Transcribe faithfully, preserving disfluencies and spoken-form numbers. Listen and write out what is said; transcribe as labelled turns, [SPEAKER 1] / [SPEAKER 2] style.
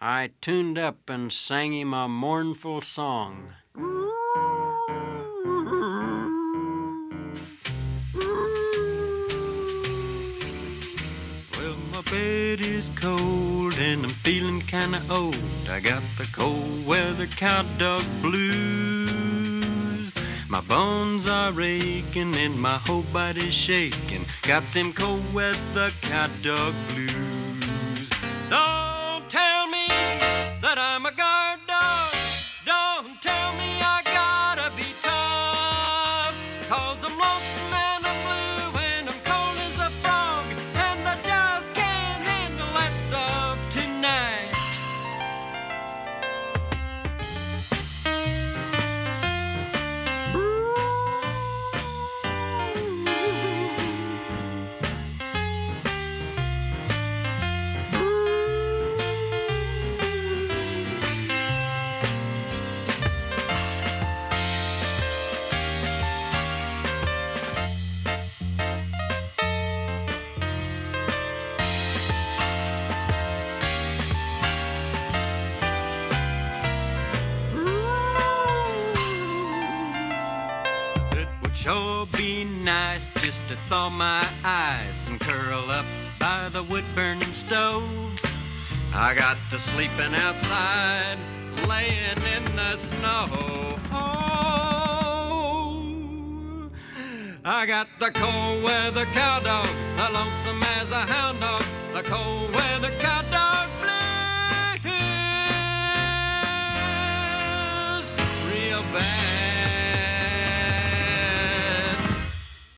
[SPEAKER 1] I tuned up and sang him a mournful song. Well, my bed is cold and I'm feeling kinda old. I got the cold weather cow dog blues. My bones are aching and my whole body's shaking. Got them cold weather cow dog blues. Don't tell me that I'm a guard dog. Don't tell me I gotta be tough. Cause I'm lonesome and I'm blue and I'm cold as a frog. And I just can't handle that stuff tonight. Sure be nice just to thaw my eyes and curl up by the wood-burning stove. I got the sleeping outside, laying in the snow. Oh, I got the cold weather cow dog, the lonesome as a hound